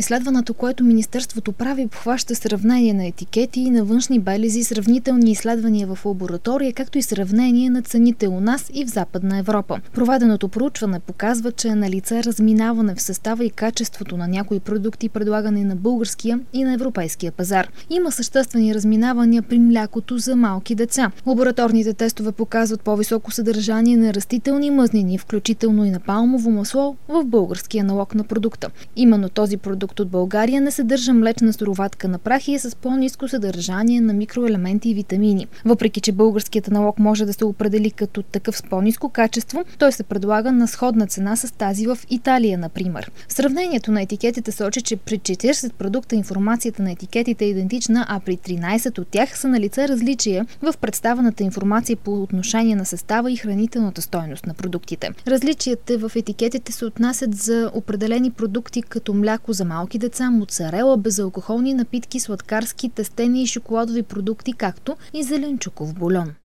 Изследването, което Министерството прави, обхваща сравнение на етикети и на външни белези, сравнителни изследвания в лаборатория, както и сравнение на цените у нас и в Западна Европа. Проведеното проучване показва, че е налице разминаване в състава и качеството на някои продукти, предлагани на българския и на европейския пазар. Има съществени разминавания при млякото за малки деца. Лабораторните тестове показват по-високо съдържание на растителни мазнини, включително и на палмово масло в българския налог на продукта. Именно този продукт от България не съдържа млечна суроватка на прах и е с по-ниско съдържание на микроелементи и витамини. Въпреки че българският аналог може да се определи като такъв с по-ниско качество, той се предлага на сходна цена с тази в Италия, например. В сравнението на етикетите сочи, че при 40 продукта информацията на етикетите е идентична, а при 13 от тях са налице различия в представената информация по отношение на състава и хранителната стойност на продуктите. Различията в етикетите се отнасят за определени продукти като мляко за малки деца, моцарела, безалкохолни напитки, сладкарски, тестени и шоколадови продукти, както и зеленчуков бульон.